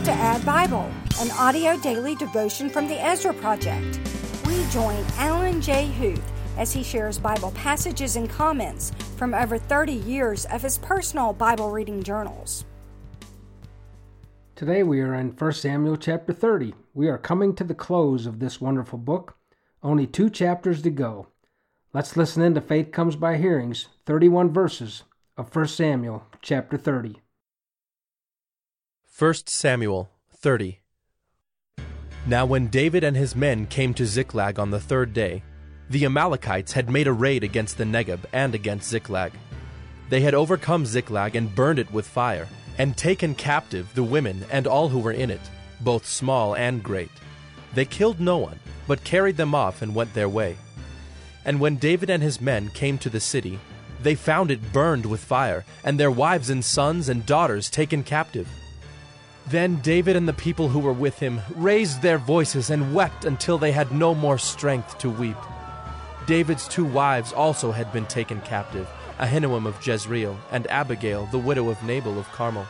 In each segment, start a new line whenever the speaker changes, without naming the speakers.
to Add Bible, an audio daily devotion from the Ezra Project. We join Alan J. Huth as he shares Bible passages and comments from over 30 years of his personal Bible reading journals.
Today we are in 1 Samuel chapter 30. We are coming to the close of this wonderful book. Only 2 chapters to go. Let's listen in to Faith Comes by Hearings, 31 verses of 1 Samuel chapter 30.
1 Samuel 30. Now when David and his men came to Ziklag on the 3rd day, the Amalekites had made a raid against the Negeb and against Ziklag. They had overcome Ziklag and burned it with fire, and taken captive the women and all who were in it, both small and great. They killed no one, but carried them off and went their way. And when David and his men came to the city, they found it burned with fire, and their wives and sons and daughters taken captive. Then David and the people who were with him raised their voices and wept until they had no more strength to weep. David's 2 wives also had been taken captive, Ahinoam of Jezreel, and Abigail, the widow of Nabal of Carmel.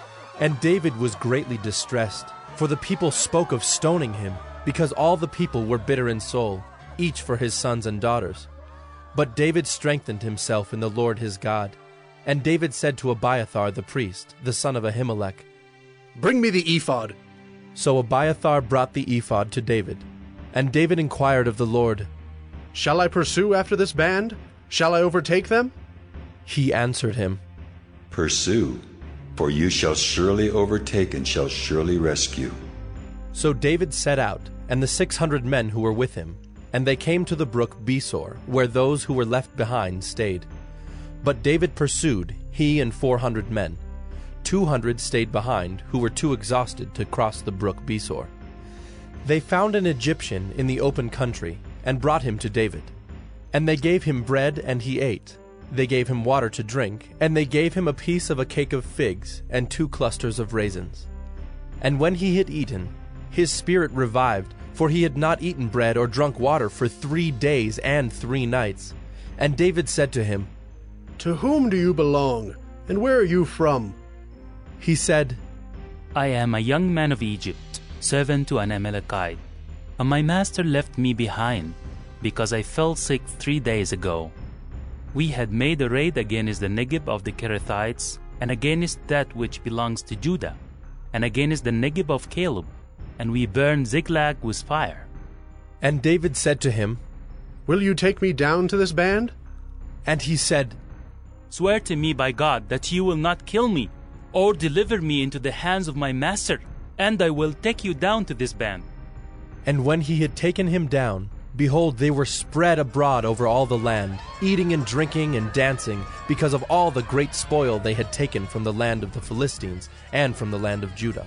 And David was greatly distressed, for the people spoke of stoning him, because all the people were bitter in soul, each for his sons and daughters. But David strengthened himself in the Lord his God. And David said to Abiathar the priest, the son of Ahimelech,
"Bring me the ephod."
So Abiathar brought the ephod to David. And David inquired of the Lord,
"Shall I pursue after this band? Shall I overtake them?"
He answered him,
"Pursue, for you shall surely overtake and shall surely rescue."
So David set out, and the 600 men who were with him, and they came to the brook Besor, where those who were left behind stayed. But David pursued, he and 400 men. 200 stayed behind, who were too exhausted to cross the brook Besor. They found an Egyptian in the open country, and brought him to David. And they gave him bread, and he ate. They gave him water to drink, and they gave him a piece of a cake of figs, and 2 clusters of raisins. And when he had eaten, his spirit revived, for he had not eaten bread or drunk water for 3 days and 3 nights. And David said to him,
"To whom do you belong, and where are you from?"
He said,
"I am a young man of Egypt, servant to an Amalekite. And my master left me behind, because I fell sick 3 days ago. We had made a raid against the Negeb of the Kerethites, and against that which belongs to Judah, and against the Negeb of Caleb, and we burned Ziklag with fire."
And David said to him,
"Will you take me down to this band?"
And he said,
"Swear to me by God that you will not kill me, or deliver me into the hands of my master, and I will take you down to this band."
And when he had taken him down, behold, they were spread abroad over all the land, eating and drinking and dancing, because of all the great spoil they had taken from the land of the Philistines and from the land of Judah.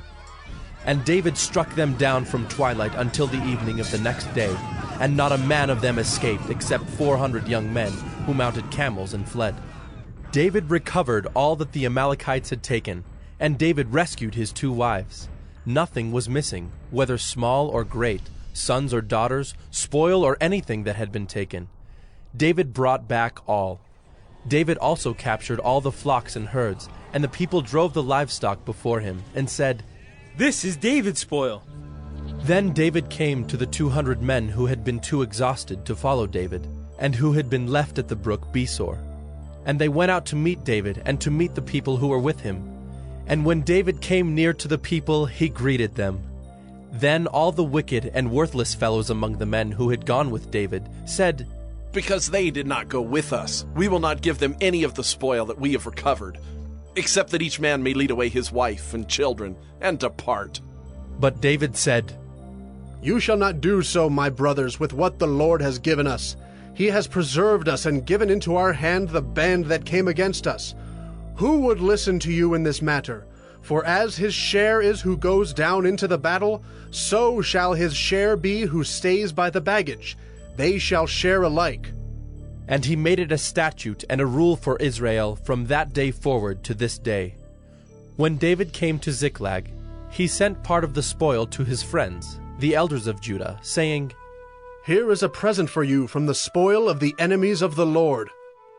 And David struck them down from twilight until the evening of the next day, and not a man of them escaped, except 400 young men, who mounted camels and fled. David recovered all that the Amalekites had taken, and David rescued his 2 wives. Nothing was missing, whether small or great, sons or daughters, spoil or anything that had been taken. David brought back all. David also captured all the flocks and herds, and the people drove the livestock before him, and said,
"This is David's spoil."
Then David came to the 200 men who had been too exhausted to follow David, and who had been left at the brook Besor. And they went out to meet David and to meet the people who were with him. And when David came near to the people, he greeted them. Then all the wicked and worthless fellows among the men who had gone with David said,
"Because they did not go with us, we will not give them any of the spoil that we have recovered, except that each man may lead away his wife and children and depart."
But David said,
"You shall not do so, my brothers, with what the Lord has given us. He has preserved us and given into our hand the band that came against us. Who would listen to you in this matter? For as his share is who goes down into the battle, so shall his share be who stays by the baggage. They shall share alike."
And he made it a statute and a rule for Israel from that day forward to this day. When David came to Ziklag, he sent part of the spoil to his friends, the elders of Judah, saying,
"Here is a present for you from the spoil of the enemies of the Lord."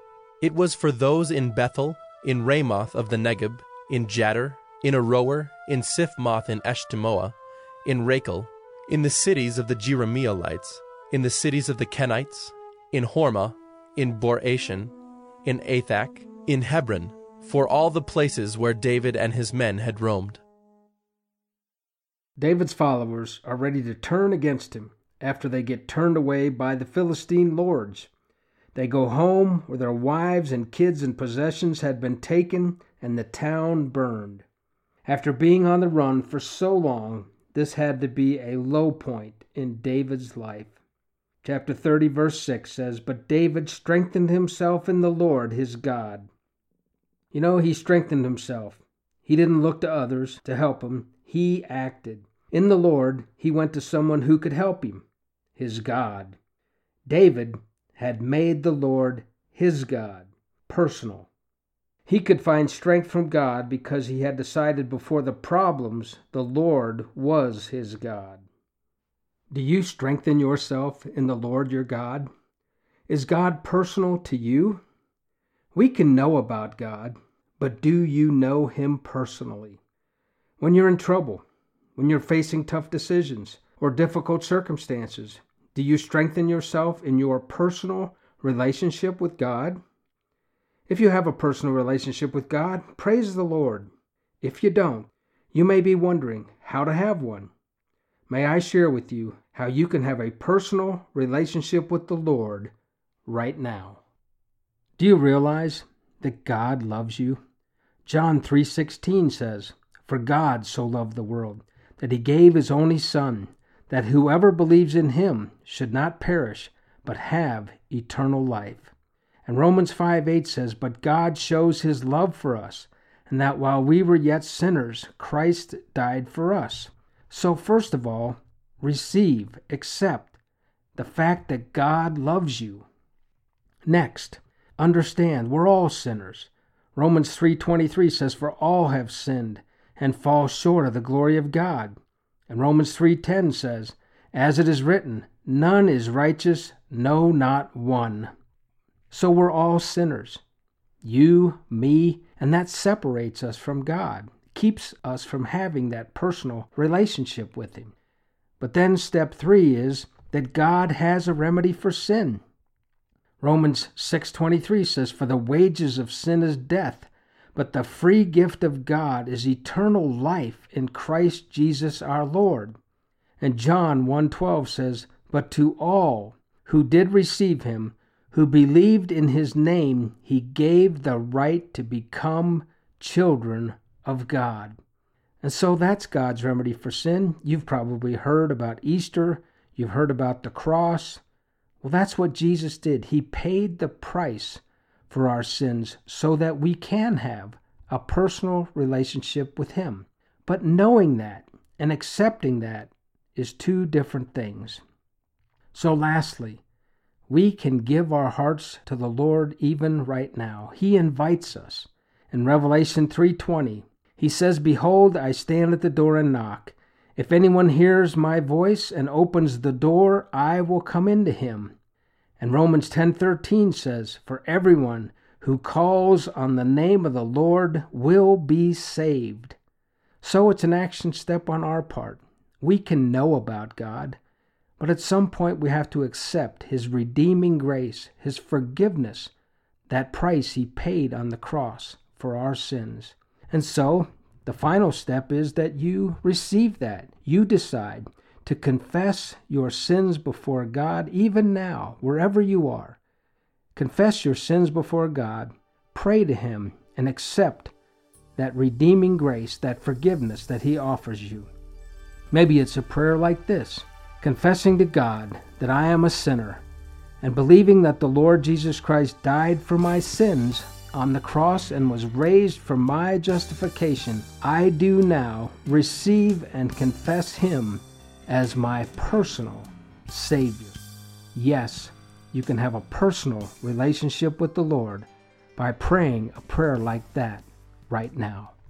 It was for those in Bethel, in Ramoth of the Negeb, in Jattir, in Aroer, in Siphmoth in Eshtemoa, in Rachel, in the cities of the Jerahmeelites, in the cities of the Kenites, in Hormah, in Bor-Ashan, in Athak, in Hebron, for all the places where David and his men had roamed.
David's followers are ready to turn against him after they get turned away by the Philistine lords. They go home where their wives and kids and possessions had been taken and the town burned. After being on the run for so long, this had to be a low point in David's life. Chapter 30, verse 6 says, "But David strengthened himself in the Lord his God." You know, he strengthened himself. He didn't look to others to help him. He acted. In the Lord, he went to someone who could help him, his God. David had made the Lord his God, personal. He could find strength from God because he had decided before the problems the Lord was his God. Do you strengthen yourself in the Lord your God? Is God personal to you? We can know about God, but do you know him personally? When you're in trouble, when you're facing tough decisions or difficult circumstances, do you strengthen yourself in your personal relationship with God? If you have a personal relationship with God, praise the Lord. If you don't, you may be wondering how to have one. May I share with you how you can have a personal relationship with the Lord right now. Do you realize that God loves you? John 3:16 says, "For God so loved the world, that he gave his only Son, that whoever believes in him should not perish, but have eternal life." And Romans 5:8 says, "But God shows his love for us, and that while we were yet sinners, Christ died for us." So first of all, receive, accept the fact that God loves you. Next, understand we're all sinners. Romans 3:23 says, "For all have sinned and fall short of the glory of God." And Romans 3:10 says, "As it is written, none is righteous, no, not one." So we're all sinners. You, me, and that separates us from God, keeps us from having that personal relationship with him. But then step 3 is that God has a remedy for sin. Romans 6:23 says, "For the wages of sin is death, but the free gift of God is eternal life in Christ Jesus our Lord." And John 1:12 says, "But to all who did receive him, who believed in his name, he gave the right to become children of God." And so that's God's remedy for sin. You've probably heard about Easter. You've heard about the cross. Well, that's what Jesus did. He paid the price for our sins so that we can have a personal relationship with him. But knowing that and accepting that is two different things. So lastly, we can give our hearts to the Lord even right now. He invites us. In Revelation 3:20, he says, "Behold, I stand at the door and knock. If anyone hears my voice and opens the door, I will come into him." And Romans 10:13 says, "For everyone who calls on the name of the Lord will be saved." So it's an action step on our part. We can know about God, but at some point we have to accept his redeeming grace, his forgiveness, that price he paid on the cross for our sins. And so the final step is that you receive that. You decide to confess your sins before God even now, wherever you are. Confess your sins before God, pray to him, and accept that redeeming grace, that forgiveness that he offers you. Maybe it's a prayer like this: confessing to God that I am a sinner and believing that the Lord Jesus Christ died for my sins on the cross and was raised for my justification. I do now receive and confess him as my personal Savior. Yes, you can have a personal relationship with the Lord by praying a prayer like that right now.